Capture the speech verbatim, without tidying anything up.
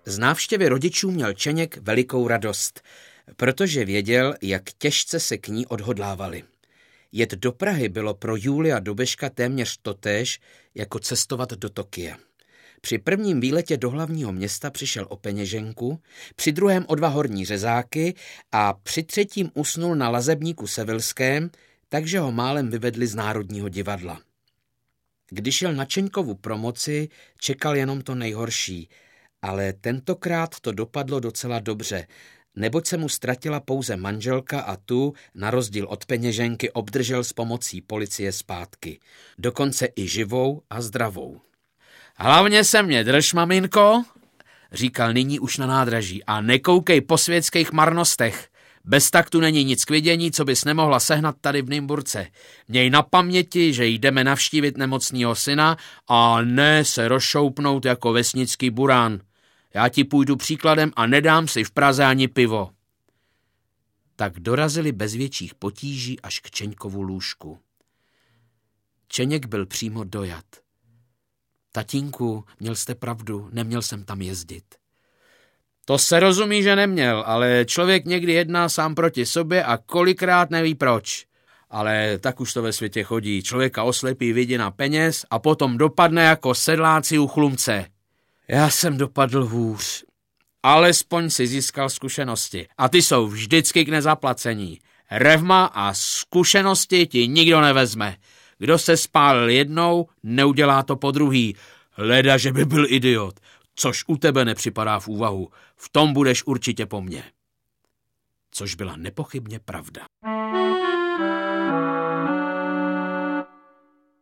Z návštěvy rodičů měl Čeněk velikou radost, protože věděl, jak těžce se k ní odhodlávali. Jet do Prahy bylo pro Julia Dobeška téměř totéž, jako cestovat do Tokia. Při prvním výletě do hlavního města přišel o peněženku, při druhém o dva horní řezáky a při třetím usnul na lazebníku Sevilském, takže ho málem vyvedli z Národního divadla. Když šel na Čeňkovu promoci, čekal jenom to nejhorší, ale tentokrát to dopadlo docela dobře, neboť se mu ztratila pouze manželka a tu, na rozdíl od peněženky, obdržel s pomocí policie zpátky. Dokonce i živou a zdravou. Hlavně se mě drž, maminko, říkal nyní už na nádraží, a nekoukej po světských marnostech. Bez taktu není nic k vidění, co bys nemohla sehnat tady v Nymburce. Měj na paměti, že jdeme navštívit nemocného syna a ne se rozšoupnout jako vesnický burán. Já ti půjdu příkladem a nedám si v Praze ani pivo. Tak dorazili bez větších potíží až k Čeňkovu lůžku. Čeněk byl přímo dojat. Tatínku, měl jste pravdu, neměl jsem tam jezdit. To se rozumí, že neměl, ale člověk někdy jedná sám proti sobě a kolikrát neví proč. Ale tak už to ve světě chodí. Člověka oslepí vidina peněz a potom dopadne jako sedláci u chlumce. Já jsem dopadl hůř. Alespoň si získal zkušenosti. A ty jsou vždycky k nezaplacení. Revma a zkušenosti ti nikdo nevezme. Kdo se spálil jednou, neudělá to po druhý. Leda, že by byl idiot. Což u tebe nepřipadá v úvahu. V tom budeš určitě po mně. Což byla nepochybně pravda.